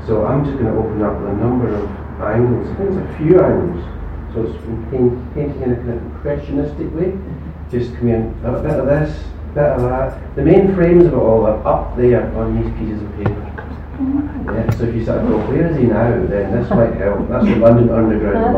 So I'm just going to open up with a number of angles. I think it's a few angles. So it's painting in a kind of impressionistic way. Just come in, a bit of this, a bit of that. The main frames of it all are up there on these pieces of paper. Yeah, so if you sort of go, where is he now? Then this might help. That's the London Underground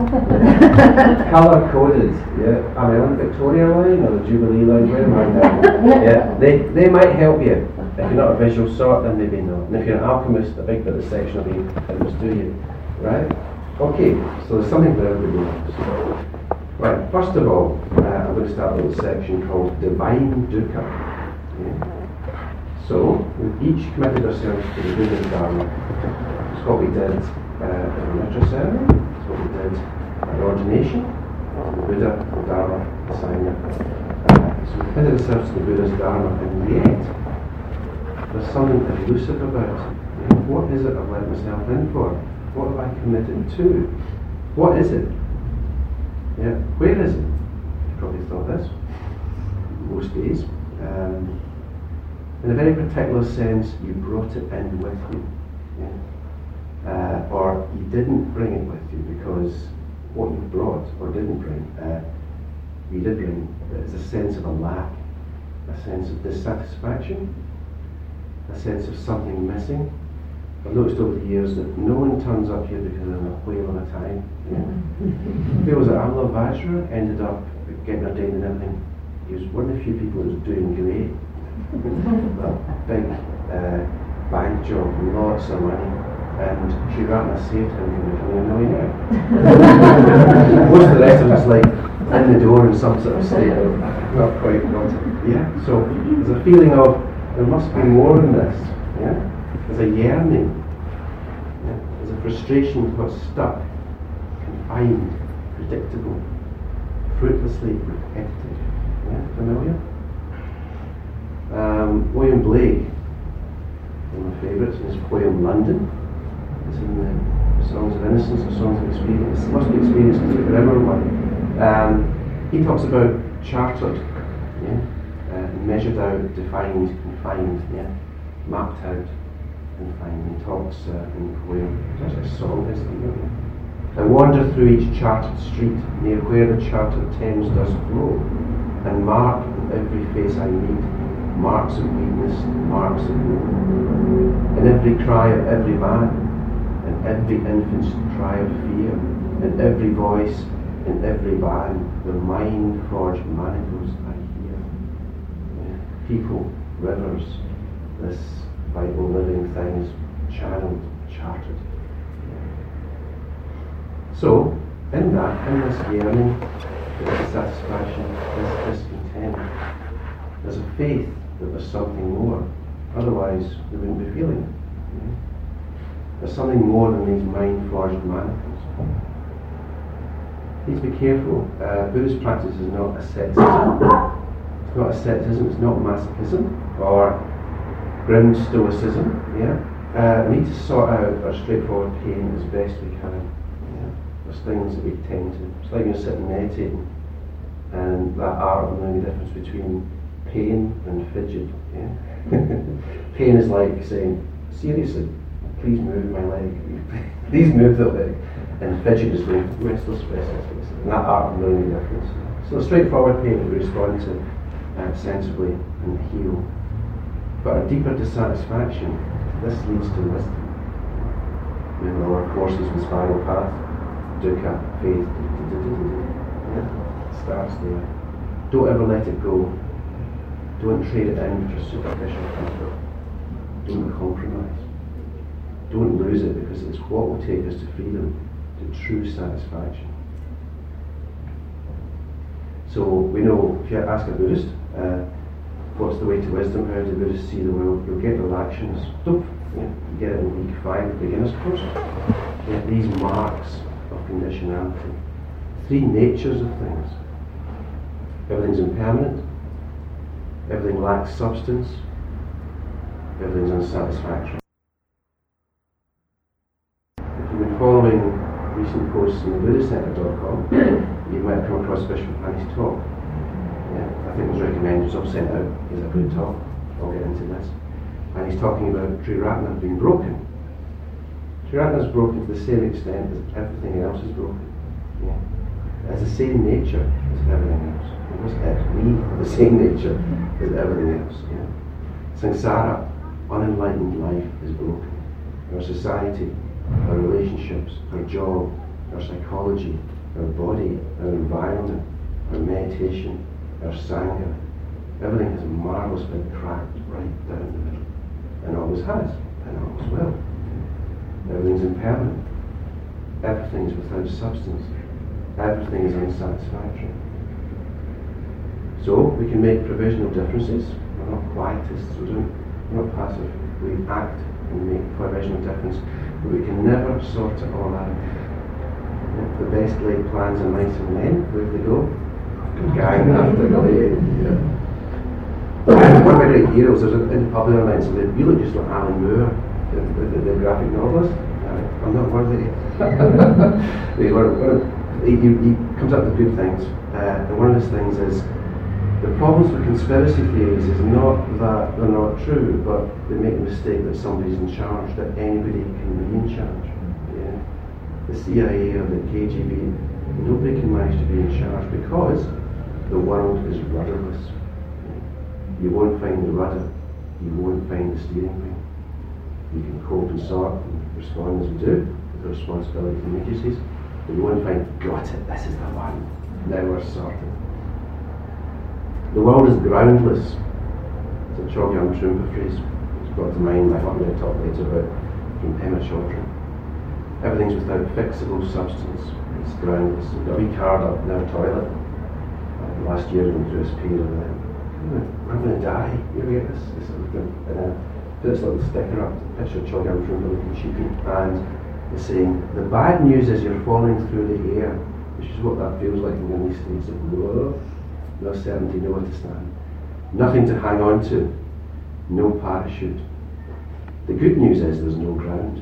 map. Colour coded. Yeah, am I on the Victoria line or the Jubilee line? Where am I now? Yeah, they might help you. If you're not a visual sort, then maybe not. And if you're an alchemist, a big bit of the section will be almost do you. Right? Okay, so there's something for everybody. Right, first of all, I'm going to start a little section called Divine Dukkha. Yeah. So, we've each committed ourselves to the Buddha's Dharma. It's what we did in the Mitra ceremony, it's what we did at ordination, the Buddha, the Dharma, the Sangha. So we committed ourselves to the Buddha's Dharma, and yet, there's something elusive about it. You know, what is it I've let myself in for? What have I committed to? What is it? Yeah, where is it? You probably thought this most days. In a very particular sense, you brought it in with you. Yeah? Or you didn't bring it with you because what you brought or didn't bring, you did bring, is a sense of a lack, a sense of dissatisfaction, a sense of something missing. I've noticed over the years that no one turns up here because they're on a whale of a time. Yeah. There was Amla Vajra ended up getting ordained and everything. He was one of the few people who was doing great. A big bank job, lots of money, and Sri Ratna saved him from becoming a millionaire. Most of the rest of us like in the door in some sort of state of not quite wanting. Yeah. So there's a feeling of there must be more than this. Yeah. There's a yearning. Yeah. There's a frustration with what's stuck, confined, predictable, fruitlessly repetitive. Yeah. Familiar? William Blake, one of my favourites, in his poem London. It's in the Songs of Innocence or Songs of Experience. It must be Experience because it's a grimmer one. He talks about chartered, yeah, measured out, defined, confined, yeah, mapped out, confined. He talks in the poem, it's actually a song, isn't it? I wander through each chartered street, near where the chartered Thames does flow, and mark in every face I meet marks of weakness, marks of woe. In every cry of every man, in every infant's cry of fear, in every voice, in every band, the mind-forged manacles I hear. Yeah. People, rivers, this vital living thing is channeled, chartered. So, in this yearning, this dissatisfaction, this discontent, there's a faith that there's something more. Otherwise, we wouldn't be feeling it. Yeah? There's something more than these mind-forged manacles. Please be careful. Buddhist practice is not asceticism. It's not asceticism, it's not masochism or grim stoicism. Yeah? We need to sort out our straightforward pain as best we can. Yeah? There's things that we tend to. It's like you're sitting meditating, and that art of knowing the difference between pain and fidget. Yeah? Pain is like saying, seriously, please move my leg. Please move the leg. And fidget is going, restless. And that art of knowing the difference. So straightforward pain we respond to sensibly and heal. But a deeper dissatisfaction, this leads to wisdom. In our courses with Spiral Path, dukkha, faith, yeah? Starts there. Don't ever let it go. Don't trade it in for superficial comfort. Don't compromise. Don't lose it, because it's what will take us to freedom, to true satisfaction. So we know, if you ask a Buddhist, what's the way to wisdom, how do Buddhists see the world, you'll get their actions. You get it in week 5, beginner's course. You get these marks of conditionality. 3 natures of things. Everything's impermanent. Everything lacks substance. Everything's unsatisfactory. If you've been following recent posts on the BuddhistCenter.com, you might have come across Bishop Pani's talk. Yeah, I think it was recommended, it was all sent out. He's a good talk. I'll get into this. And he's talking about Triratna being broken. Puratana is broken to the same extent as everything else is broken. Yeah. It has the same nature as everything else. We have the same nature as everything else. Yeah. Samsara, unenlightened life, is broken. Our society, our relationships, our job, our psychology, our body, our environment, our meditation, our sangha, everything has a marvellous big crack right down the middle. And always has, and always will. Everything's impermanent. Everything is without substance. Everything is unsatisfactory. So we can make provisional differences. We're not quietists, we're not passive. We act and make provisional difference, but we can never sort it all out. The best laid plans are nice and men, where they go? Gang after day. One of my great heroes, there's in popular lines, so you look just like Alan Moore, the graphic novelist. I'm not worthy. He comes up with good things, and one of his things is the problems with conspiracy theories is not that they're not true, but they make the mistake that somebody's in charge, that anybody can be in charge. Yeah? The CIA or the KGB, nobody can manage to be in charge because the world is rudderless. You won't find the rudder, you won't find the steering wheel. You can cope and sort and respond as we do with the responsibilities and agencies, but you won't find, got it, this is the one, now we're sorted. The world is groundless. It's a Chogyam Trungpa phrase. It's brought to mind by what I'm going to talk later about from Pema Chodron. Everything's without fixable substance. It's groundless. We've got a wee card up in our toilet. Last year we went through this period of we're going to die. You ever get this? Put this little sticker up, picture of Chogyam Trungpa looking cheeky, and the saying, the bad news is you're falling through the air, which is what that feels like in these states of whoa. No certainty, nowhere to stand. Nothing to hang on to. No parachute. The good news is there's no ground.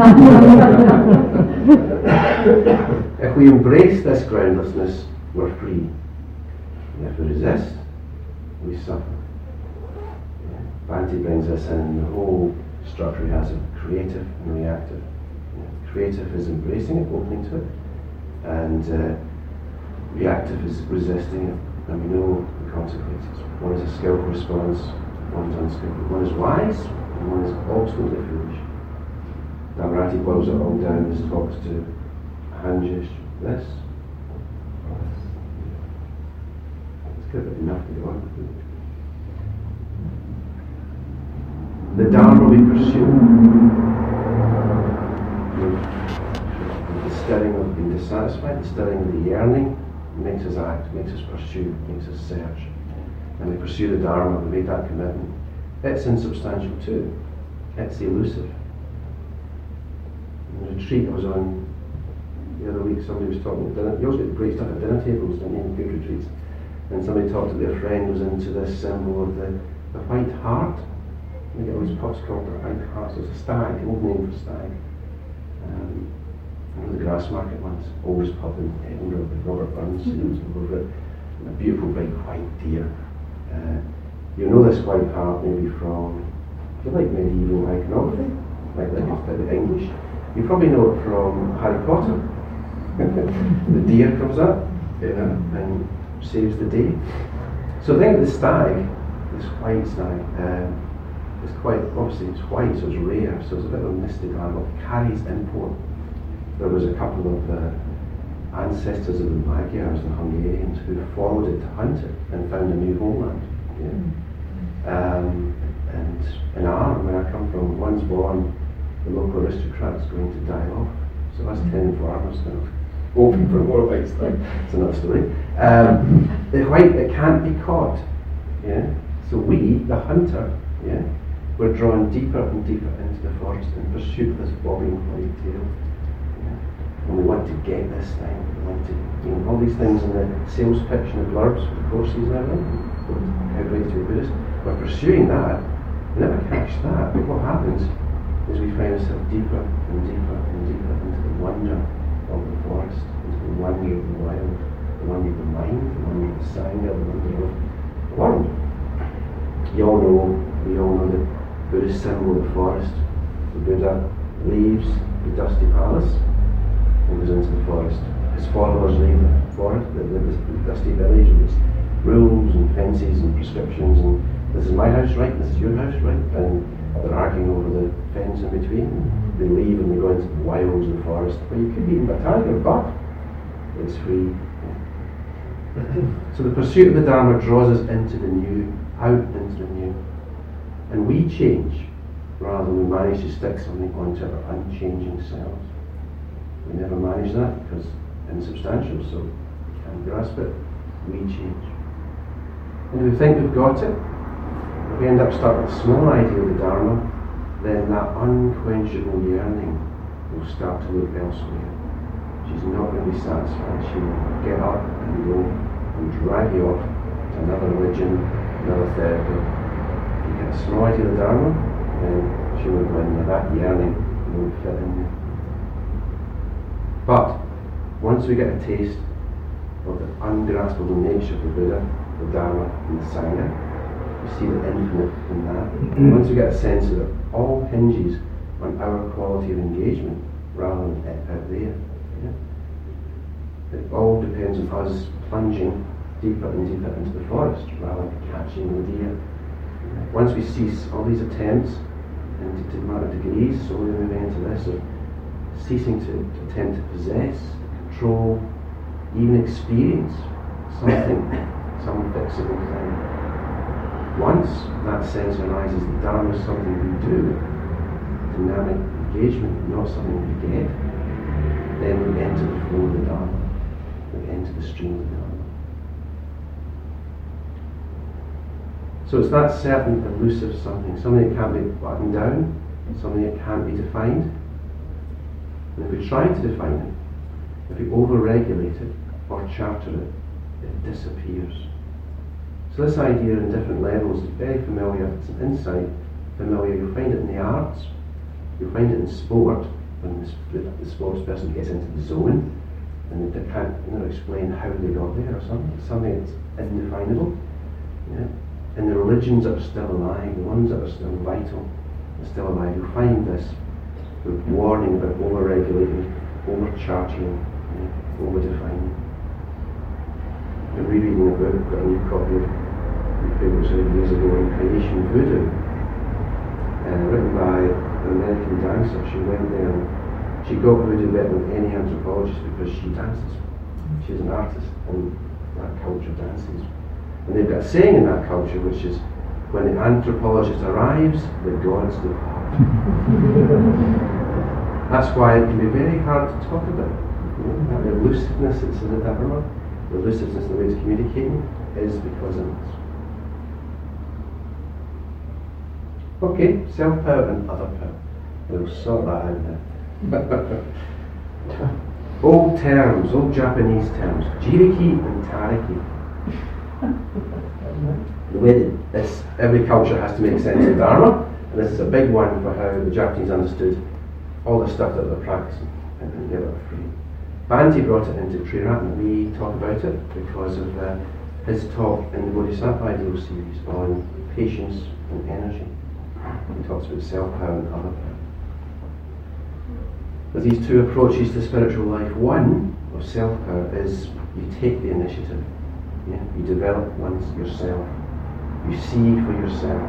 If we embrace this groundlessness, we're free. And if we resist, we suffer. Bhante brings us in the whole structure he has of creative and reactive. Creative is embracing it, opening to it, and reactive is resisting it. And we know the consequences. One is a skillful response, one is unskillful. One is wise, and one is absolutely foolish. Dhammarati boils it all down as he talks to Hanjish. This. It's good, but enough to go on. The Dharma we pursue. The stirring of being dissatisfied, the stirring of the yearning, makes us act, makes us pursue, makes us search. And we pursue the Dharma, we make that commitment. It's insubstantial too. It's elusive. In the retreat I was on the other week, somebody was talking at dinner. You always get great stuff at dinner tables, don't you, in good retreats. And somebody talked to their friend was into this symbol of the white hart. They get all these pups called the white hart. So it's a stag, an old name for stag. I know the Grassmarket ones, always pub in Edinburgh with Robert Burns, over it, and a beautiful big white deer. You know this white hart maybe from, if you like medieval iconography, like the English. You probably know it from Harry Potter. The deer comes up and saves the day. So think of the stag, this white stag. It's quite, obviously it's white, so it's rare, so it's a bit of a mystic animal. It carries import. There was a couple of ancestors of the Magyars and Hungarians who followed it to hunt it and found a new homeland. Yeah. And in Ireland, where I come from, one's born, the local aristocrat's going to die off. So that's 10 farmers now. Open for more white stuff. It's another story. The white, it can't be caught. Yeah. So we, the hunter, yeah, we're drawn deeper and deeper into the forest in pursuit of this bobbing white tail. And we want to get this thing. We want to, all these things in the sales pitch and the blurbs for the courses and everything. How great to be Buddhist. We're pursuing that. We never catch that. But what happens is we find ourselves deeper and deeper and deeper into the wonder of the forest, into the wonder of the wild, the wonder of the mind, the wonder of the sangha, the wonder of the world. We all know the Buddhist symbol of the forest, the Buddha, leaves the dusty palace and goes into the forest. His followers leave the forest, the dusty village, with its rules and fences and prescriptions, and this is my house, right? This is your house, right? And they're arguing over the fence in between. They leave and they go into the wilds of the forest where you could be eaten by a tiger, but it's free. So the pursuit of the Dharma draws us into the new, out into the new. And we change rather than we manage to stick something onto our unchanging selves. We never manage that because it's insubstantial, so we can't grasp it. We change. And if we think we've got it, if we end up starting with a small idea of the Dharma, then that unquenchable yearning will start to look elsewhere. She's not going to be satisfied. She will get up and go and drag you off to another religion, another therapy. If you get a small idea of the Dharma, then she will go in there. That yearning won't fit in there. But once we get a taste of the ungraspable nature of the Buddha, the Dharma and the Sangha, we see the infinite in that. And once we get a sense that it all hinges on our quality of engagement rather than it out there. It all depends on us plunging deeper and deeper into the forest rather than catching the deer. Once we cease all these attempts, and to matter degrees, so we're moving into this of ceasing to attempt to possess, control, even experience something, some fixable thing. Once that sense arises, the Dharma is something we do, dynamic engagement, not something we get, then we enter the flow of the Dharma. We enter the stream of the Dharma. So it's that certain elusive something that can't be buttoned down, something that can't be defined. And if we try to define it, if we over-regulate it or charter it, it disappears. So this idea in different levels is very familiar. It's an insight familiar. You'll find it in the arts. You'll find it in sport, when the sports person gets into the zone and they can't explain how they got there or something. It's something that's indefinable. Yeah? And the religions that are still alive, the ones that are still vital, are still alive, you'll find this warning about over-regulating, over-charging, over-defining. I'm rereading a book, got a new copy of my favourite years ago, Creation Voodoo, written by an American dancer. She went there and she got voodoo better than any anthropologist because she dances. She's an artist and that culture dances. And they've got a saying in that culture which is, when the anthropologist arrives, the gods depart. That's why it can be very hard to talk about. The elusiveness that's in the Dharma, the elusiveness in the way it's communicating, is because of this. Okay, self-power and other power. We'll sort that out now. Old terms, old Japanese terms, jiriki and tariki. The way that this, every culture has to make sense of Dharma, and this is a big one for how the Japanese understood all the stuff that they're practicing and get it free. Bhante brought it into Triratna. We talk about it because of his talk in the Bodhisattva Ideal series on patience and energy. He talks about self-power and other power. There's these two approaches to spiritual life. One of self-power is you take the initiative. Yeah? You develop once yourself. You see for yourself.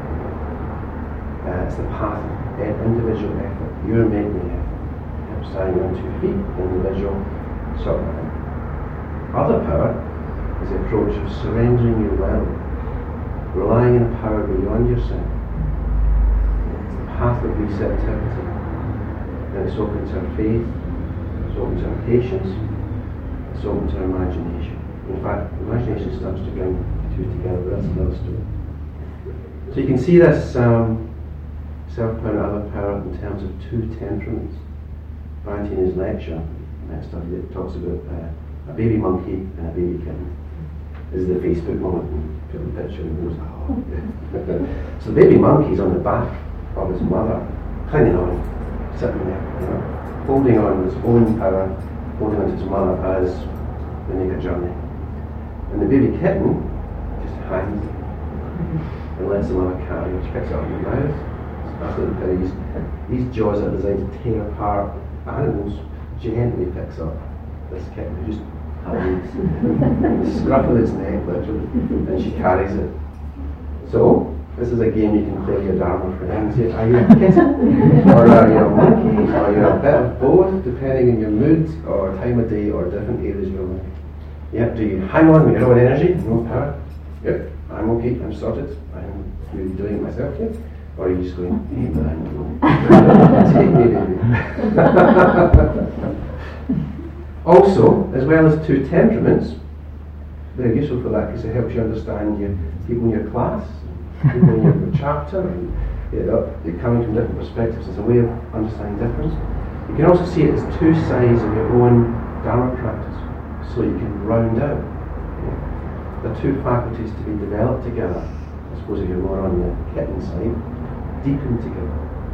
It's the path of individual effort. You're making the effort. Standing on 2 feet, individual, sort of thing. Other power is the approach of surrendering your will, relying on a power beyond yourself. It's the path of receptivity. And it's open to our faith, it's open to our patience, it's open to our imagination. In fact, imagination starts to bring the two together, but that's another story. So you can see this self-power and other power in terms of two temperaments. Bhante in his lecture, next study, it talks about a baby monkey and a baby kitten. This is the Facebook moment, and put the picture and goes, oh. So the baby monkey's on the back of his mother, clinging on, sitting there, holding on his own power, holding on to his mother as they make a journey. And the baby kitten just hangs and lets the mother carry her. She picks it up in the mouth, after the piggies, These jaws are designed to tear apart animals, gently picks up this kitten who just hides, the scruff of its neck literally, and she carries it. So, this is a game you can play with your Dharma friends. Are you a kitten? Or are you a monkey? Or are you a bit of both, depending on your mood, or time of day, or different areas of your life? Yeah, do you hang on with your own energy, no power? Good, I'm okay, I'm sorted, I'm really doing it myself here. Or are you just going, hey, but I'm alone. Take me, baby. Also, as well as two temperaments, they're useful for that because it helps you understand your people in your class, people in your chapter, and you're coming from different perspectives. It's a way of understanding difference. You can also see it as two sides of your own Dharma practice, so you can round out. The two faculties to be developed together. I suppose if you're more on the kitten side, deepen together.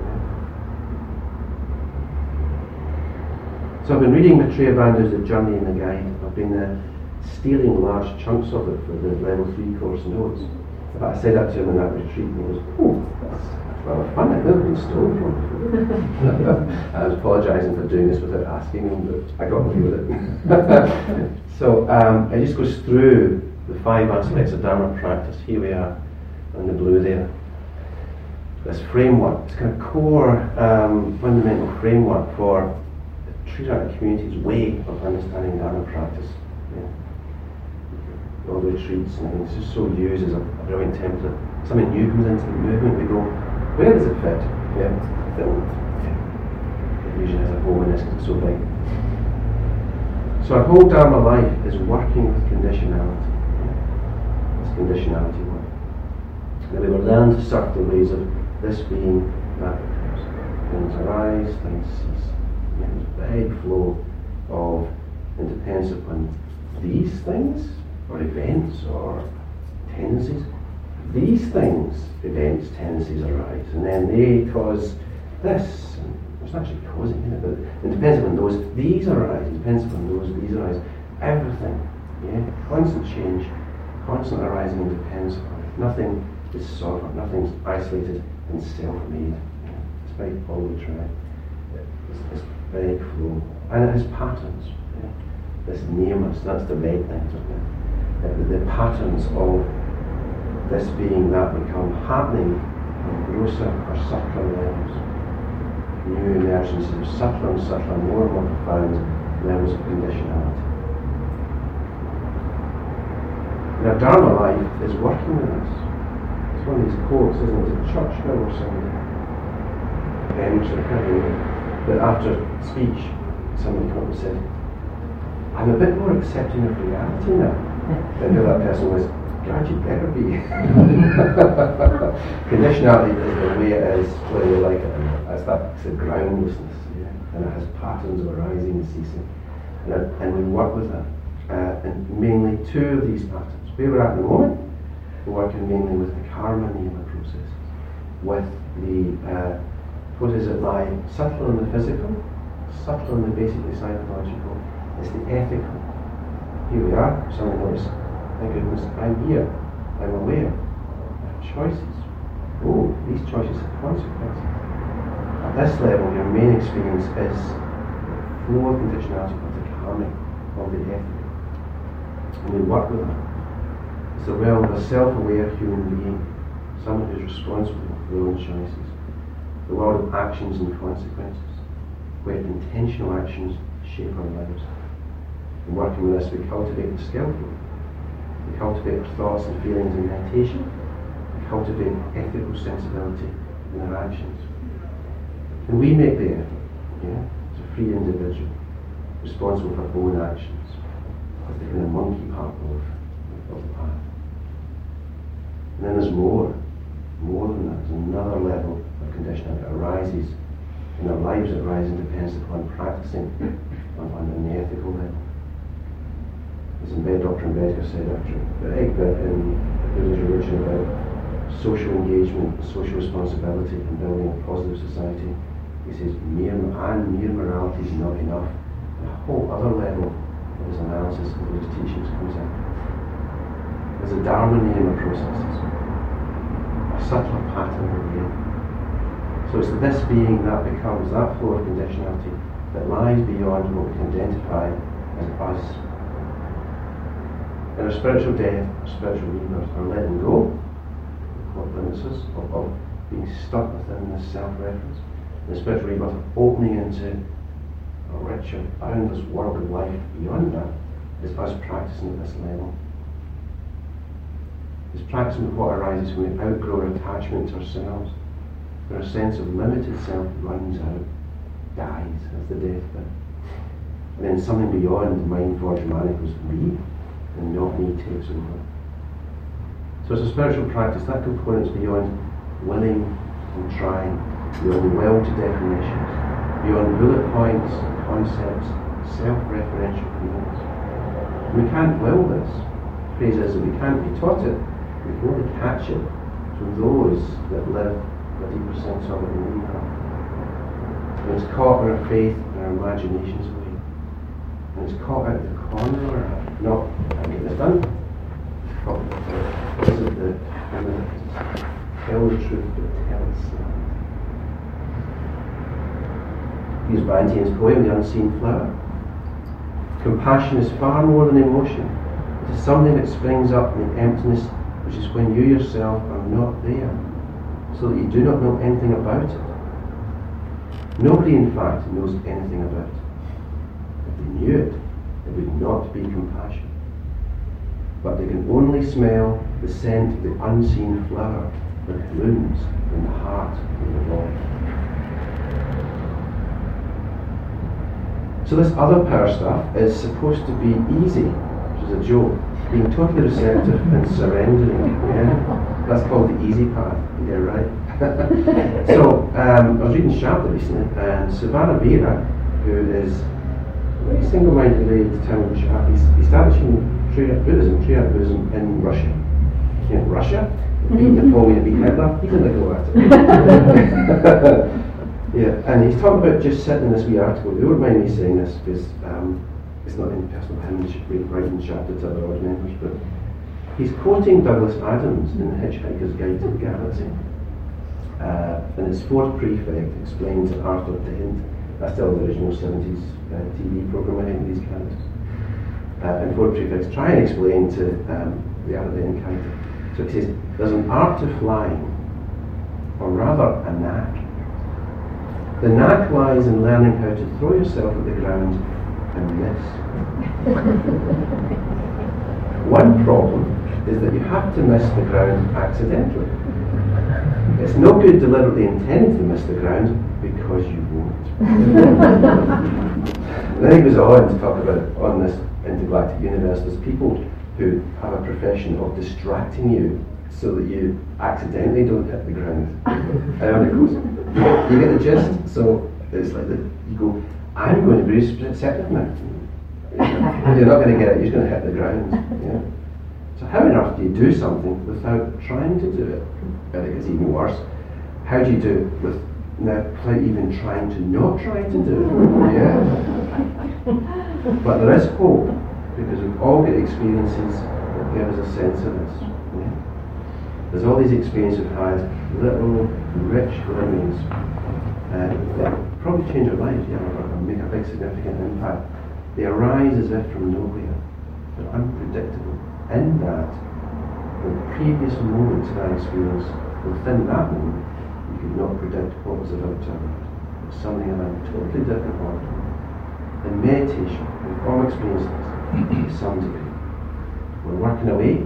So I've been reading Maitreya Bandhu's The Journey in the Guide. I've been stealing large chunks of it for the level 3 course notes. But I said that to him in that retreat, and he goes, "Oh, that's rather fun. I've never been stolen from before." I was apologising for doing this without asking him, but I got away with it. So it just goes through the 5 aspects of Dharma practice. Here we are in the blue there. This framework, this kind of core fundamental framework for Sri Lanka community's way of understanding Dharma practice. All the retreats, and it's just so used as a brilliant template. Something new comes into the movement, we go, where does it fit? It usually has a hole in this because it's so big. So our whole Dharma life is working with conditionality. It's conditionality work. And we will learn to surf the ways of this being that occurs. Things arise, things cease. There's a big flow of, it depends upon these things, or events, or tendencies. These things, events, tendencies arise, and then they cause this. And it's not actually causing it, but it depends upon those. These arise, it depends upon those, these arise. Everything, constant change, constant arising and depends upon it. Nothing is sovereign, nothing's isolated and self-made. It's very polytronic. It's very flow, and it has patterns. This niyamas, that's the red thing, isn't it? The patterns of this being that become happening on grosser or subtler levels. New emergences of subtler and subtler, more and more profound levels of conditionality. Now, Dharma life is working with us. It's one of these quotes, isn't it? It's a Churchill or something. Emerson, I can't remember. But after speech, somebody came up and said, "I'm a bit more accepting of reality now." And the other person was, "God, you better be." Conditionality is the way it is, whether you like it or not. It's a groundlessness, and it has patterns of arising and ceasing. And we work with that. And mainly two of these patterns. Where we're at the moment, we're working mainly with the karma niyama process, with the what is it like, subtle and the physical, subtle and the basically psychological, it's the ethical. Here we are, someone notice, thank goodness, I'm here, I'm aware, I have choices. Oh, these choices have consequences. At this level, your main experience is flow of conditionality of the karmic, of the ethical. And we work with that. It's the realm of a self-aware human being, someone who's responsible for their own choices. The world of actions and consequences, where intentional actions shape our lives. In working with this, we cultivate the skillful. We cultivate our thoughts and feelings in meditation. We cultivate ethical sensibility in our actions. And we make the effort, as a free individual, responsible for our own actions, as the kind of monkey part of the path. And then there's more than that. There's another level of conditioning that arises in our lives. It arises and depends upon practicing on an ethical level. As Dr. Ambedkar said after the bit in Buddhist religion about social engagement, social responsibility, and building a positive society, he says mere morality is not enough. And a whole other level of his analysis of those teachings comes in. There's a Dharma niyama processes. A subtler pattern again. So So it's this being that becomes that flow of conditionality that lies beyond what we can identify as us. In our spiritual death, our spiritual rebirth, our letting go of what limits us, of being stuck within this self-reference. The spiritual rebirth, opening into a richer, boundless world of life beyond that, is us practicing at this level. It's practicing with what arises when we outgrow our attachment to ourselves, when our sense of limited self runs out, dies as the deathbed. And then something beyond mind forged manacles, me, and not me, takes over. So it's a spiritual practice. That component is beyond willing and trying, beyond the will to definitions, beyond bullet points, concepts, self-referential feelings. We can't will this. The phrase is that we can't be taught it. We can only catch it from those that live a deeper sense of it than we have. And it's caught in our faith and our imaginations away. And it's caught out of the corner of our eye. No, I get this done. It's caught. This is the tell the truth, but tell it slowly. Here's Bantian's poem, The Unseen Flower. Compassion is far more than emotion. It is something that springs up in the emptiness, which is when you yourself are not there, so that you do not know anything about it. Nobody, in fact, knows anything about it. If they knew it, it would not be compassion. But they can only smell the scent of the unseen flower that blooms in the heart of the Lord. So this other power stuff is supposed to be easy, which is a joke. Being totally receptive and surrendering. Yeah? That's called the easy path. Yeah, right. So I was reading Shabda recently, and Savannah Vera, who is very single-mindedly determined Shabda, he's establishing Triad Buddhism in Russia. You know, Russia beat Napoleon, beat Hitler. He didn't go at it. Yeah, and he's talking about just sitting in this wee article. They don't mind me saying this because it's not in personal image, writing chapter to other odd members, but he's quoting Douglas Adams in The Hitchhiker's Guide to the Galaxy. And his fourth prefect explains the art of the hint. That's still the original 70s TV program, I think, these characters. And fourth prefects try and explain to the art of the hint character. So he says, there's an art to flying, or rather a knack. The knack lies in learning how to throw yourself at the ground and miss. One problem is that you have to miss the ground accidentally. It's no good deliberately intending to miss the ground because you won't. Then he goes on to talk about, on this intergalactic universe, there's people who have a profession of distracting you so that you accidentally don't hit the ground. And on it goes. You get the gist? So it's like you go, I'm going to be receptive now. You're not going to get it, you're just going to hit the ground. Yeah. So how on earth do you do something without trying to do it? I think it's even worse. How do you do it without even trying to not try to do it? Yeah. But there is hope, because we've all got experiences that give us a sense of this. Yeah. There's all these experiences we've had, little, rich glimmerings, that probably change our lives, yeah, or make a big significant impact. They arise as if from nowhere. They're unpredictable. In that, the previous moments of our experience, within that moment, you could not predict what was about to arise. It's something in a totally different order. In meditation, we've all experienced this to some degree. We're working away,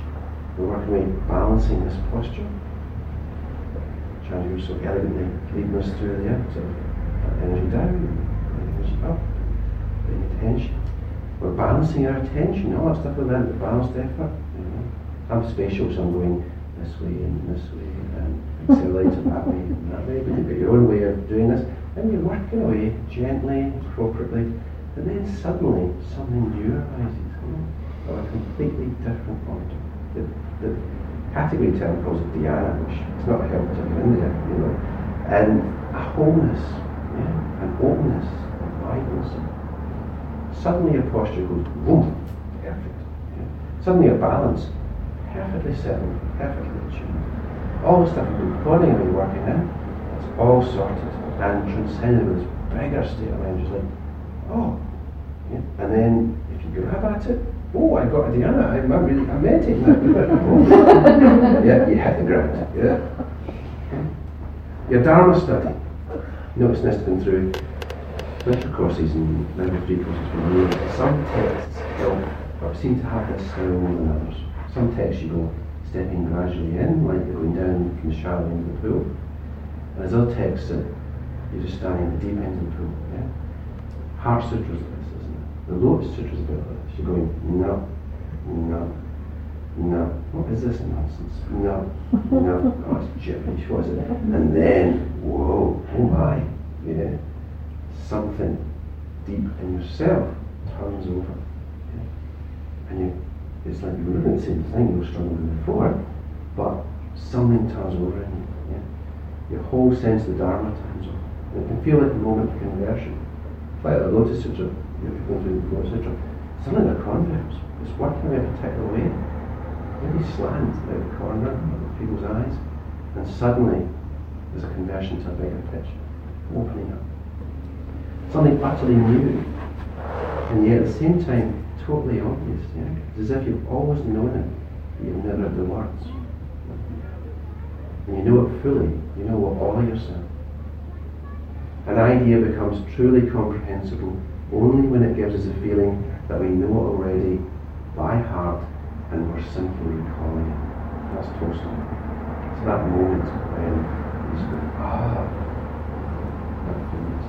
balancing this posture. Chandra so elegantly leading us through the sort of energy down, energy up, paying attention. We're balancing our attention, all that stuff we learned, the balanced effort. You know. I'm spatial, so I'm going this way and accelerating that way and that way, but you've got your own way of doing this, and you're working away gently, appropriately, and then suddenly something new arises, or a completely different order. The category term calls it dhyana, which is not helped in India, you know, and a wholeness, yeah, an openness, a vibrancy. Suddenly your posture goes boom, perfect. Yeah. Suddenly your balance, perfectly settled, perfectly tuned. All the stuff you've been plodding away working in, It's all sorted and transcended with this bigger state of mind. Just like, oh. Yeah. And then if you grab at it, oh, I got a dhyana. I'm meditating now. Yeah, you hit the ground. Yeah. Your Dharma study. Notice this been through spiritual courses and level 3 courses for me. Some texts seem to have this more than others. Some texts you go stepping gradually in, like you're going down from the shallow end of the pool. And there's other texts that you're just standing at the deep end of the pool. Yeah? Heart Sutra is like this, isn't it? The Lotus Sutra is about this. You're going, no. What is this nonsense? No. Oh, it's gibberish. What is it? And then, whoa, oh my. Yeah. Something deep in yourself turns over. Yeah? And it's like you were doing the same thing you were struggling with before, but something turns over in you. Yeah? Your whole sense of the Dharma turns over. And it can feel like a moment of conversion. Like the Lotus Sutra, if you're going through the Lotus Sutra, something like converse. It's working in a particular way. Maybe slant out the corner of people's eyes, and suddenly there's a conversion to a bigger pitch, opening up. Something utterly new, and yet at the same time totally obvious. Yeah? It's as if you've always known it, but you've never had the words. And you know it fully, you know it all of yourself. An idea becomes truly comprehensible only when it gives us a feeling that we know it already by heart and we're simply recalling it. That's Tolstoy. It's that moment when you just go, that feels.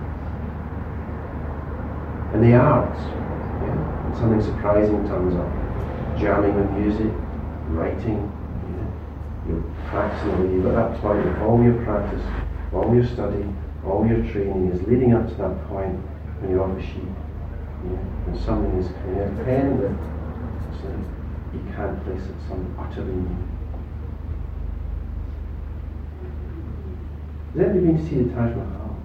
And the arts, when something surprising turns up, jamming with music, writing, you're practicing away. You've got that point of all your practice, all your study, all your training is leading up to that point when you're off the sheet. And something is coming out, a pen that it's like you can't place it, something utterly new. Has anybody been to see the Taj Mahal?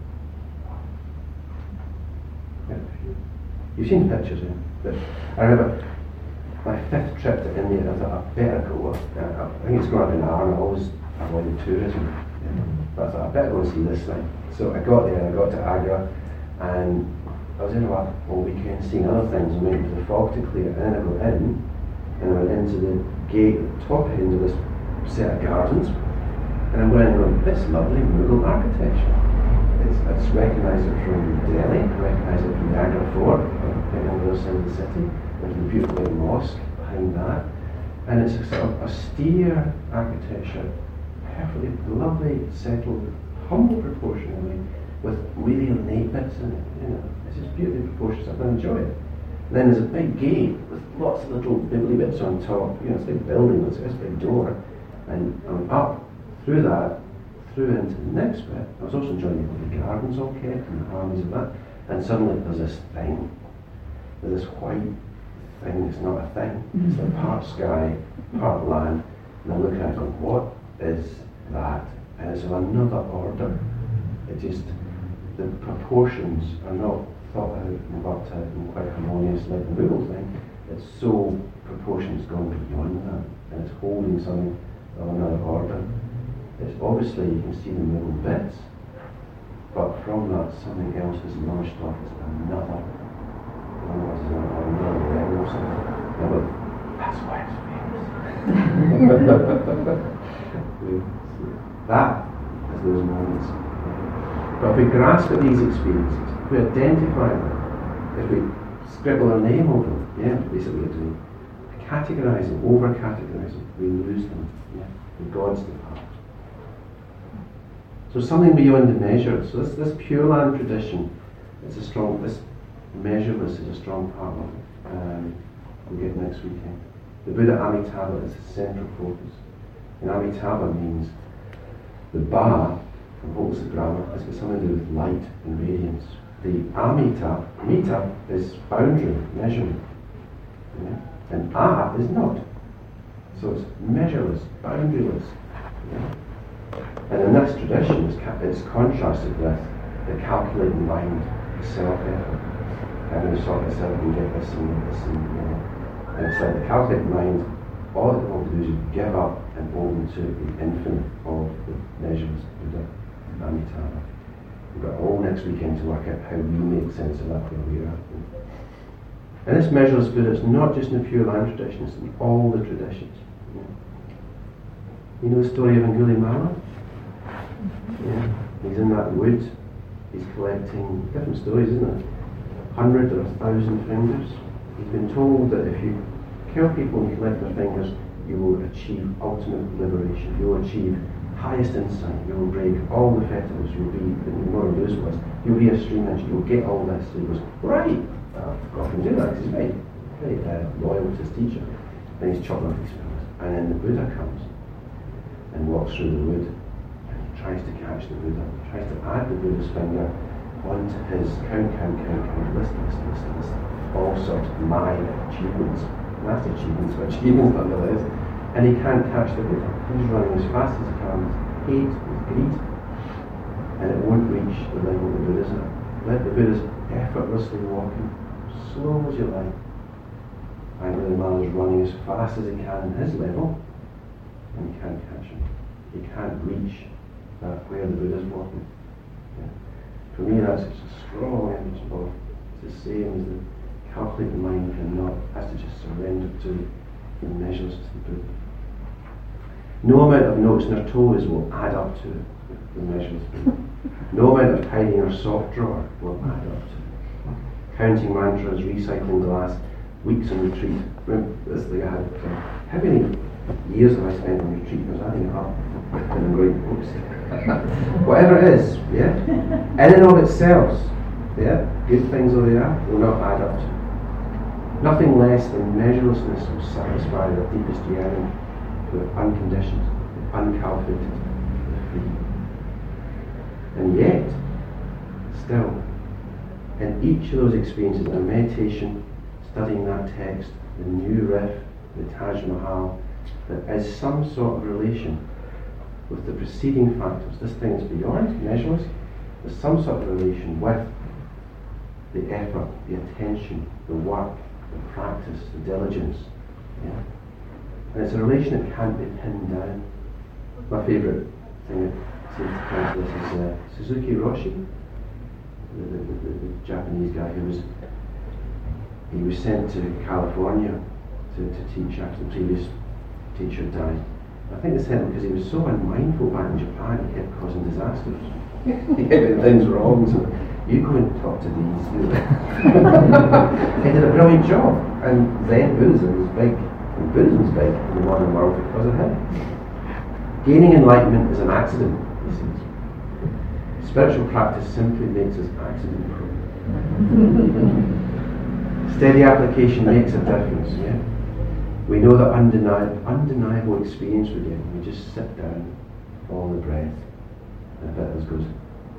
You've seen pictures, but I remember my 5th trip to India. I thought I better go. I think it's going to be an hour, and I always avoided tourism. But I thought I better go and see this thing. So I got there and I got to Agra, and I was in about all weekend seeing other things and waiting for the fog to clear. And then I got in, and I went into the gate at the top end of this set of gardens, and I'm going, this lovely Mughal architecture. I just recognised it from Delhi, I recognised it from the Agra Fort, right on the other side of the city. There's the beautiful little mosque behind that, and it's a sort of austere architecture, perfectly lovely, settled, humble proportionally, with really ornate bits in it. It's just beautifully proportioned stuff, and I enjoy it. And then there's a big gate with lots of little bibbly bits on top. It's a big building with this big door, and I'm up through that, through into the next bit. I was also enjoying the gardens all kept and the harmonies of that. And suddenly there's this thing. There's this white thing that's not a thing. It's like part sky, part land. And I'm looking at it going, what is that? And it's of another order. It just, the proportions are not thought out and worked out and quite harmonious like the Mughal thing. It's so, proportions gone beyond that. And it's holding something of another order. It's obviously, you can see the middle bits, but from that something else is launched off as another level or something. And look, that's why it's famous. That is those moments. But if we grasp at these experiences, if we identify them, if we scribble our name over them, basically we're doing categorising, over-categorising, we lose them. The God's depart. So something beyond the measure. So this Pure Land tradition, this measureless is a strong part of it. We'll get next weekend. The Buddha Amitabha is the central focus. And Amitabha means the Ba, from Holt's grammar, has got something to do with light and radiance. The Amita is boundary, measurement. And A is not. So it's measureless, boundaryless. And in this tradition, it's contrasted with the calculating mind, the self-effort. Having to sort this out and get this and this and it's like the calculating mind, all it wants to do is give up and open to the infinite of the measureless Buddha. Amitabha. We've got all next weekend to work out how we make sense of that where we are. And this measureless Buddha is not just in the Pure Land tradition, it's in all the traditions. You know the story of Angulimala? Yeah. He's in that wood, he's collecting different stories, isn't it? 100 or 1,000 fingers. He's been told that if you kill people and collect their fingers, you will achieve ultimate liberation. You will achieve highest insight. You will break all the fetters. You'll be, in more Buddhist words, you'll be a stream engine. You'll get all this. So he goes, right, I'll go off and do that. He's very loyal to his teacher. And he's chopping off his fingers. And then the Buddha comes and walks through the wood and he tries to catch the Buddha. He tries to add the Buddha's finger onto his count, list, all sorts of my achievements. Not achievements, but achievements nonetheless. And he can't catch the Buddha. He's running as fast as he can with hate, with greed, and it won't reach the level the Buddha's at. Let the Buddha's effortlessly walking, slow as you like. Angulimala is running as fast as he can at his level, and he can't catch him. He can't reach where the Buddha's walking. Yeah. For me, that's such a strong image of it's the same as the calculated mind has to just surrender to the measures of the Buddha. No amount of noticing our toes will add up to the measures of the Buddha. No amount of tidying our sock drawer will add up to it. Counting mantras, recycling glass, weeks on retreat. Remember this thing I had, how many years have I spent on retreat? I was adding it up. And I'm going, oops. Whatever it is, yeah? In and of itself, yeah? Good things though they are, will not add up to it. Nothing less than measurelessness will satisfy the deepest yearning for unconditioned, uncalculated, free. And yet, still, in each of those experiences, a meditation, studying that text, the new riff, the Taj Mahal, there is some sort of relation with the preceding factors. This thing is beyond measureless. There's some sort of relation with the effort, the attention, the work, the practice, the diligence. Yeah? And it's a relation that can't be pinned down. My favourite thing that seems to come to this is Suzuki Roshi, the Japanese guy who was sent to California to teach after the previous teacher died. I think they sent him because he was so unmindful back in Japan, he kept causing disasters. He kept getting things wrong, so you go and talk to these. He did a brilliant job, and Zen Buddhism is big, and Buddhism's big in the modern world because of him. Gaining enlightenment is an accident, he says. Spiritual practice simply makes us accident-prone. Steady application makes a difference, yeah? We know that undeniable experience we get when we just sit down, follow the breath, and a bit of us goes,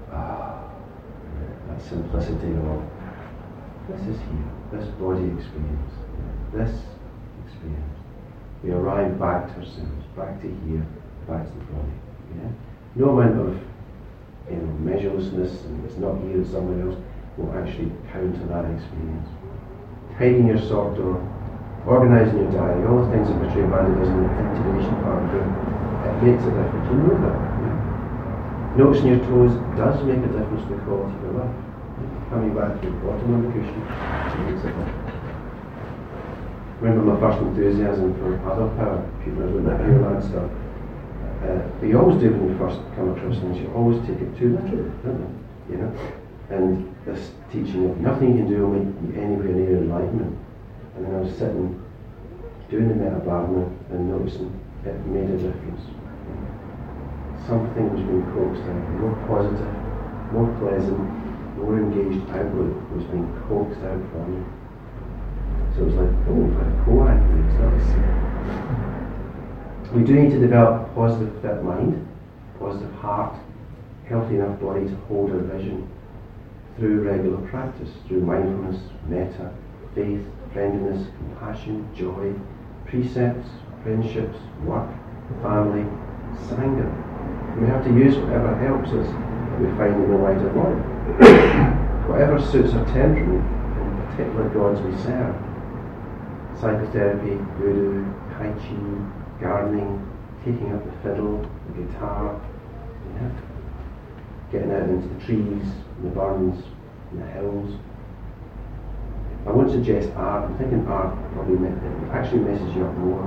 that simplicity of all. This is here, this body experience, this experience. We arrive back to ourselves, back to here, back to the body. Yeah? No amount of measurelessness, and it's not here, it's somewhere else, will actually counter that experience. Tidying your sock drawer, organising your diary, all the things that Maitreya Bandha does in the integration part of it, it makes a difference. You know that. Yeah? Noticing your toes does make a difference to the quality of your life. Coming back to the bottom of the cushion, it makes a difference. Remember my first enthusiasm for other power, people doing that Pure Land stuff. You always do when you first come across things, you always take it too literally, don't you? You know? And this teaching of nothing you can do will make you anywhere near enlightenment. And then I was sitting, doing the Metta Bhavana and noticing it made a difference. Something was being coaxed out, more positive, more pleasant, more engaged outlook was being coaxed out from me. So it was like, like a co-anchor, it's not the same. We do need to develop a positive fit mind, positive heart, healthy enough body to hold our vision through regular practice, through mindfulness, metta, faith, friendliness, compassion, joy, precepts, friendships, work, family, sangha. We have to use whatever helps us that we find in the wider world. Whatever suits our temperament, and particular gods we serve. Psychotherapy, voodoo, tai chi, gardening, taking up the fiddle, the guitar. Yeah. getting out into the trees, in the burns, in the hills. I won't suggest art. I'm thinking art probably actually messes you up more.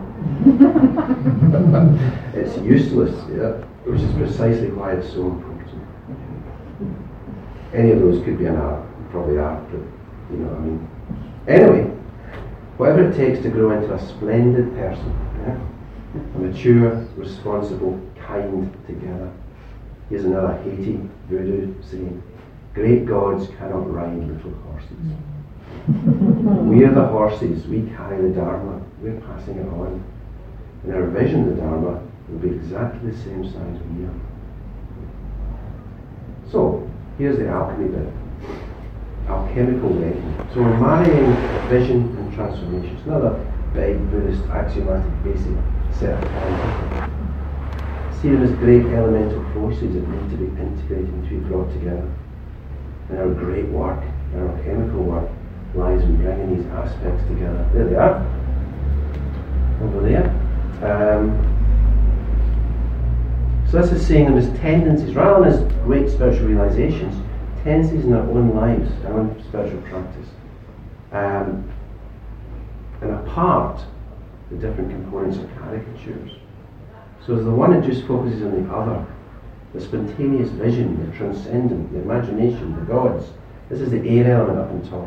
It's useless, which is precisely why it's so important. Any of those could be an art, probably art, but you know what I mean. Anyway, whatever it takes to grow into a splendid person, a mature, responsible, kind together. Here's another Haiti voodoo saying, great gods cannot ride little horses. We are the horses, we carry the Dharma, we're passing it on. In our vision, the Dharma will be exactly the same size we are. So, here's the alchemy bit. Alchemical wedding. So we're marrying vision and transformation. It's another big Buddhist axiomatic basic set of concepts. See them as great elemental forces that need to be integrated and to be brought together. And our great work, our alchemical work, lies in bringing these aspects together. There they are. Over there. So this is seeing them as tendencies, rather than as great spiritual realizations, tendencies in our own lives, our own spiritual practice. And apart the different components of caricatures. So the one that just focuses on the other, the spontaneous vision, the transcendent, the imagination, the gods. This is the air element up on top.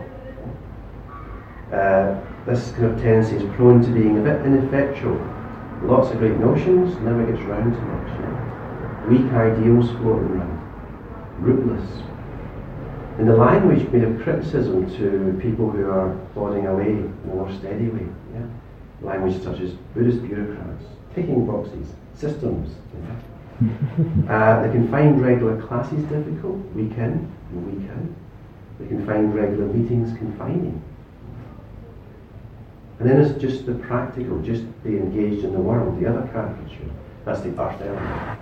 This kind of tendency is prone to being a bit ineffectual. Lots of great notions, never gets round to much. Weak ideals floating around. Rootless. In the language made of criticism to people who are plodding away in a more steady way. Language such as Buddhist bureaucrats, ticking boxes, systems. They can find regular classes difficult, week in and week out. They can find regular meetings confining. And then there's just the practical, just the engaged in the world, the other caricature. That's the earth element.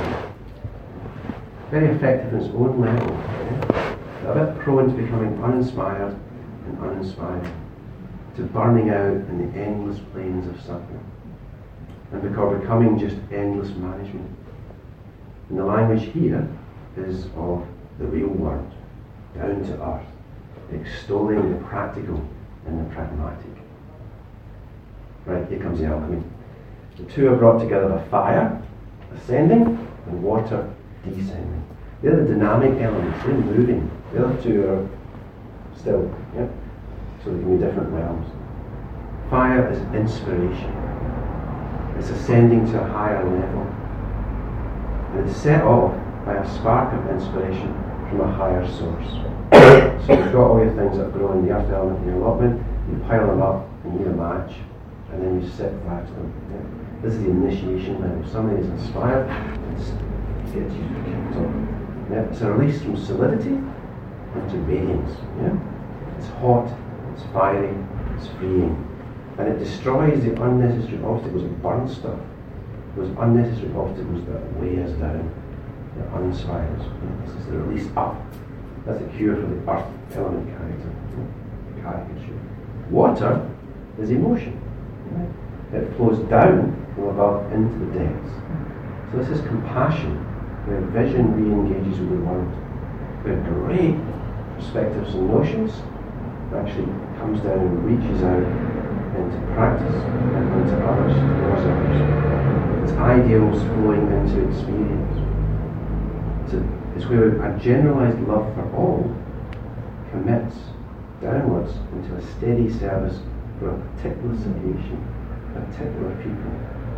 Very effective in its own level. A bit prone to becoming uninspired and uninspiring, to burning out in the endless plains of suffering, and becoming just endless management. And the language here is of the real world, down to earth, extolling the practical and the pragmatic. Right, here comes the alchemy. The two are brought together by fire, ascending, and water, descending. They're the dynamic elements, they're moving. The other two are still, so they can be different realms. Fire is inspiration. It's ascending to a higher level. And it's set off by a spark of inspiration from a higher source. So you've got all your things that grow in the earth element in your allotment, you pile them up and you need a match, and then you set fire to them. This is the initiation level. Somebody is inspired, it's kicked off. It's a release from solidity into radiance. It's hot, it's fiery, it's freeing. And it destroys the unnecessary obstacles, it burns stuff. Those unnecessary obstacles that weigh us down, that uninspire us. This is the release up. That's the cure for the earth element caricature. Water is emotion. It flows down from above into the depths. So this is compassion, where vision re-engages with the world, where great perspectives and notions actually comes down and reaches out into practice and into others, towards others. It's ideals flowing into experience. It's where a generalized love for all commits downwards into a steady service for a particular situation, particular people.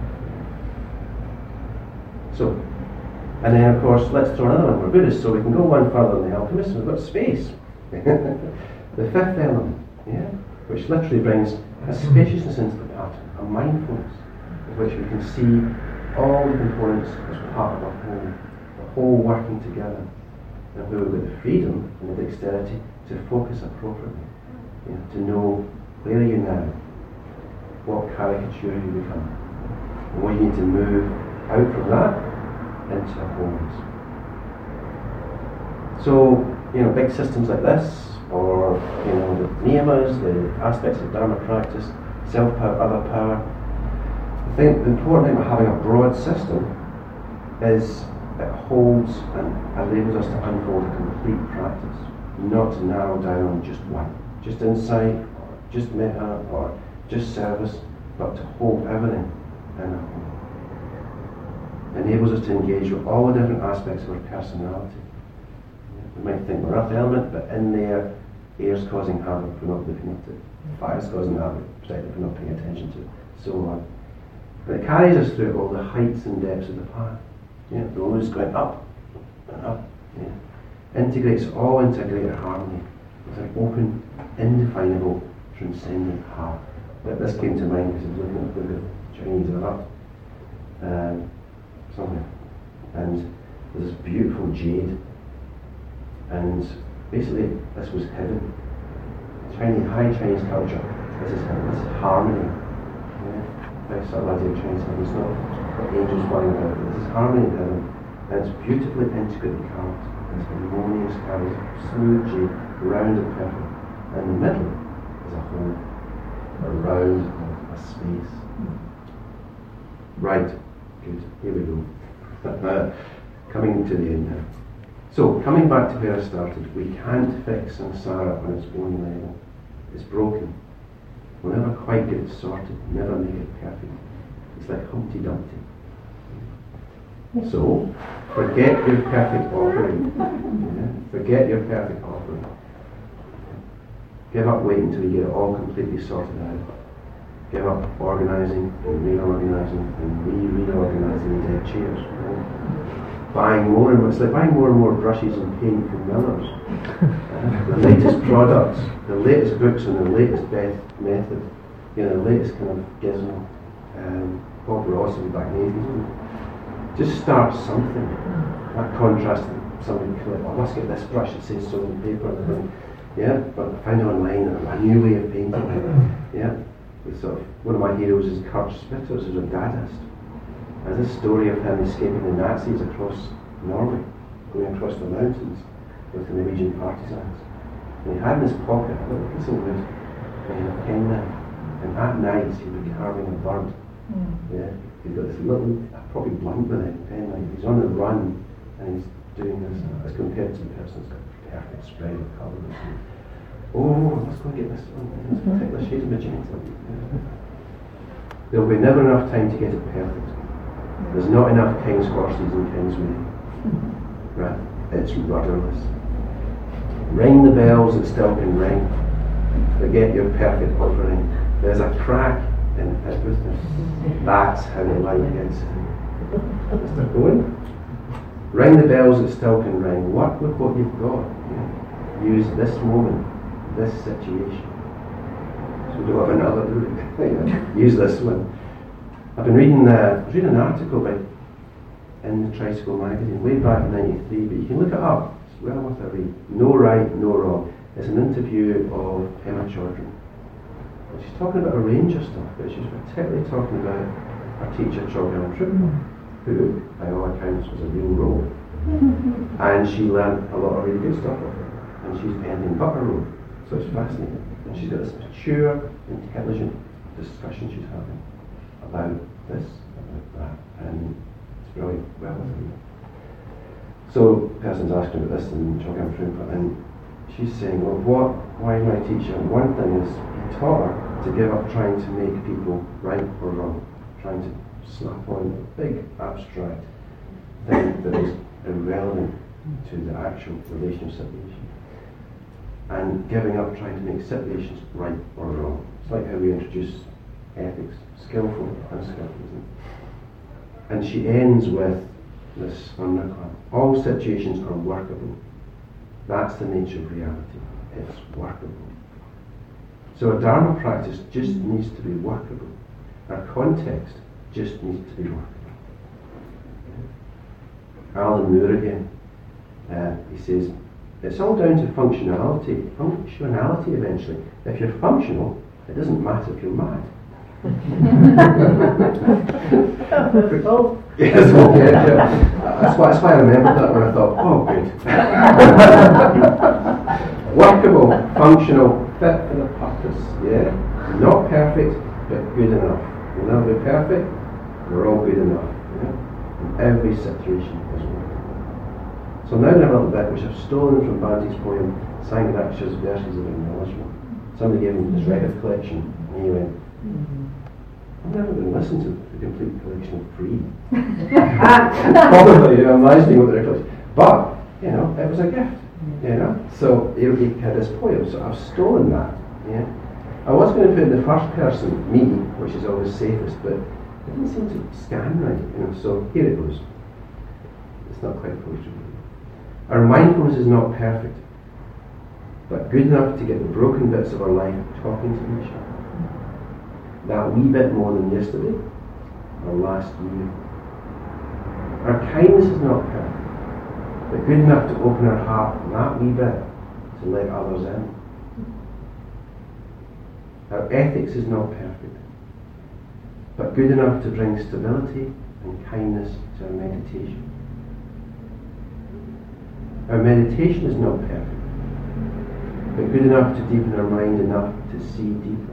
So, and then of course, let's throw another one. We're Buddhists, so we can go one further than the alchemists. We've got space. The fifth element, which literally brings a spaciousness into the pattern, a mindfulness, of which we can see all the components as part of a whole, the whole working together. And where we've got the freedom and the dexterity to focus appropriately, to know where are you now, what caricature you become, and what you need to move out from that into wholeness. So, big systems like this, or the niyamas, the aspects of Dharma practice, self-power, other power. I think the important thing about having a broad system is it holds and enables us to unfold a complete practice, not to narrow down on just one, just insight, or just metta, or just service, but to hold everything in a whole. Enables us to engage with all the different aspects of our personality. We might think we're earth element, but in there, air's causing havoc if we're not looking at it. Fire's causing havoc, particularly if we're not paying attention to it, so on. And it carries us through all the heights and depths of the path. The road is going up and up. Integrates all into a greater harmony with an open, indefinable, transcendent heart. This came to mind because I was looking at the Chinese art somewhere, and there's this beautiful jade, and basically this was hidden. High Chinese culture, this is harmony. Very subtle idea of Chinese heaven. It's not what angels flying about, but this is harmony in heaven, and it's beautifully intricately carved. It's harmonious, carved, smooth jade, round and perfect. And in the middle is a hole, a round, a space. Right, good, here we go. Coming to the end now. So, coming back to where I started, we can't fix samsara on its own level. It's broken. We'll never quite get it sorted, never make it perfect. It's like Humpty Dumpty. So, forget your perfect offering. Forget your perfect offering. Give up waiting until you get it all completely sorted out. Give up organising and reorganising and reorganising dead chairs. Buying more and more, it's like buying more and more brushes and paint from Miller's. The latest products, the latest books on the latest method, the latest kind of gizmo, Bob Ross and back in the 80s. Just start something. That contrast, somebody could, I must get this brush that says so on paper. But I found online a new way of painting. One of my heroes is Kurt Schwitters, who's a Dadaist. There's this story of him escaping the Nazis across Norway, going across the mountains with the Norwegian partisans. And he had in his pocket a little piece of wood and he had a penknife. And at night he would be carving a bird. He's got this little, probably blunt with it, penknife. He's on the run and he's doing this as compared to the person who's got a perfect spread of colours. Let's go and get this one. This particular shade of magenta. There'll be never enough time to get it perfect. There's not enough king's horses in King's Way. Right? It's rudderless. Ring the bells that still can ring. Forget your perfect offering. There's a crack in everything. That's how the light gets in. Mr. Cohen? Ring the bells that still can ring. Work with what you've got. Use this moment, this situation. So we don't have another, do we? Use this one. I was reading an article in the Tricycle magazine way back in '93, but you can look it up. It's well worth a read. No right, no wrong. It's an interview of Emma Chaudhry. And she's talking about a range of stuff, but she's particularly talking about her teacher Chogyam Trungpa, who, by all accounts, was a real rogue. And she learned a lot of really good stuff of her. And she's anything but a rogue. So it's fascinating. And she's got this mature, intelligent discussion she's having about this, about that, and it's brilliant. Well worth it. So the person's asking about this in Chogyam Trungpa, and she's saying, why am I teaching? One thing is, he taught her to give up trying to make people right or wrong, trying to slap on a big abstract thing that is irrelevant to the actual relational situation, and giving up trying to make situations right or wrong. It's like how we introduce ethics, skillful, unskillful. And she ends with this undercurrent. All situations are workable. That's the nature of reality. It's workable. So a Dharma practice just needs to be workable. Our context just needs to be workable. Alan Moore again. He says, it's all down to functionality eventually. If you're functional, it doesn't matter if you're mad. Yes, that's why I remembered that when I thought, good. Workable, functional, fit for the purpose. Not perfect, but good enough. We'll never be perfect, we're all good enough. And every situation is workable. So now in a little bit, which I've stolen from Bante's poem, Sangharakshara's Verses of Acknowledgement. Somebody gave him this record collection, and he went, I've never been listened to the complete collection of free. Probably, I'm imagining what the record is. But, it was a gift, So he had this poem, so I've stolen that, I was going to put in the first person, me, which is always safest, but it didn't seem to scan right, so here it goes. It's not quite poetry. Our mindfulness is not perfect, but good enough to get the broken bits of our life talking to each other. That wee bit more than yesterday, or last year. Our kindness is not perfect, but good enough to open our heart that wee bit to let others in. Our ethics is not perfect, but good enough to bring stability and kindness to our meditation. Our meditation is not perfect, but good enough to deepen our mind enough to see deeper.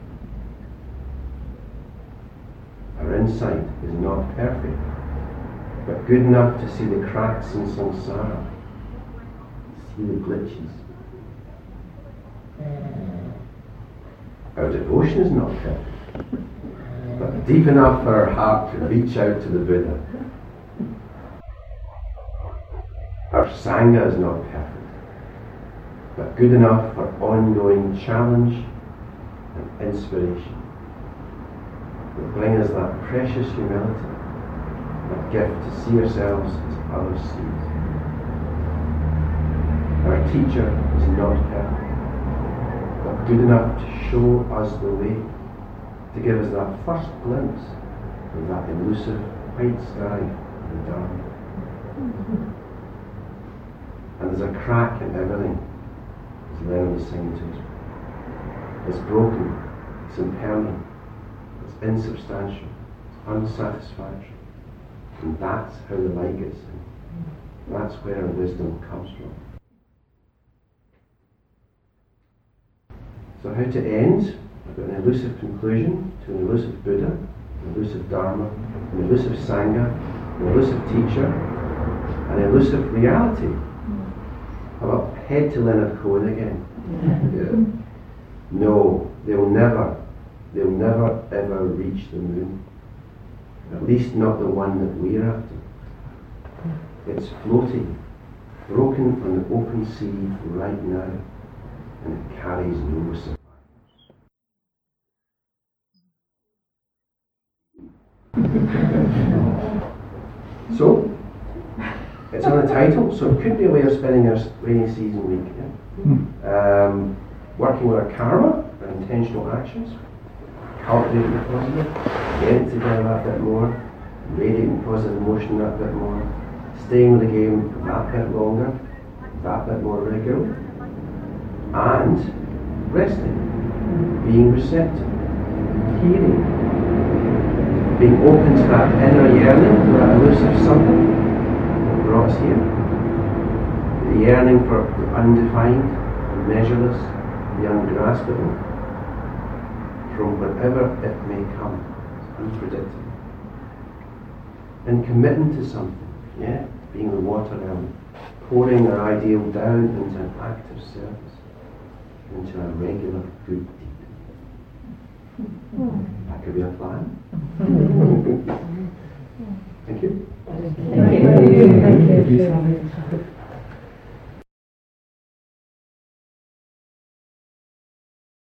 Our insight is not perfect, but good enough to see the cracks in samsara, see the glitches. Our devotion is not perfect, but deep enough for our heart to reach out to the Buddha. Our Sangha is not perfect, but good enough for ongoing challenge and inspiration. That bring us that precious humility, that gift to see ourselves as others see us. Our teacher is not perfect, but good enough to show us the way, to give us that first glimpse of that elusive white sky of the Dharma. And there's a crack in everything, as Leonard was singing to us. It's broken, it's impermanent, it's insubstantial, it's unsatisfactory. And that's how the light gets in. That's where our wisdom comes from. So how to end? I've got an elusive conclusion to an elusive Buddha, an elusive Dharma, an elusive Sangha, an elusive teacher, an elusive reality. I'm up head to Leonard Cohen again. No, they'll never ever reach the moon. At least not the one that we're after. It's floating, broken on the open sea right now, and it carries no survivors. So, it's on the title, so it could be a way of spending our rainy season week. Working with our karma, our intentional actions, cultivating the positive, getting together that bit more, radiating positive emotion that bit more, staying with the game that bit longer, that bit more regularly, and resting, being receptive, hearing, being open to that inner yearning, to that elusive something that brought us here, the yearning for the undefined, the measureless, the ungraspable, from wherever it may come, unpredictable. And committing to something, being the water element, pouring our ideal down into an active service, into a regular good deed. That could be a plan. Thank you. Thank you.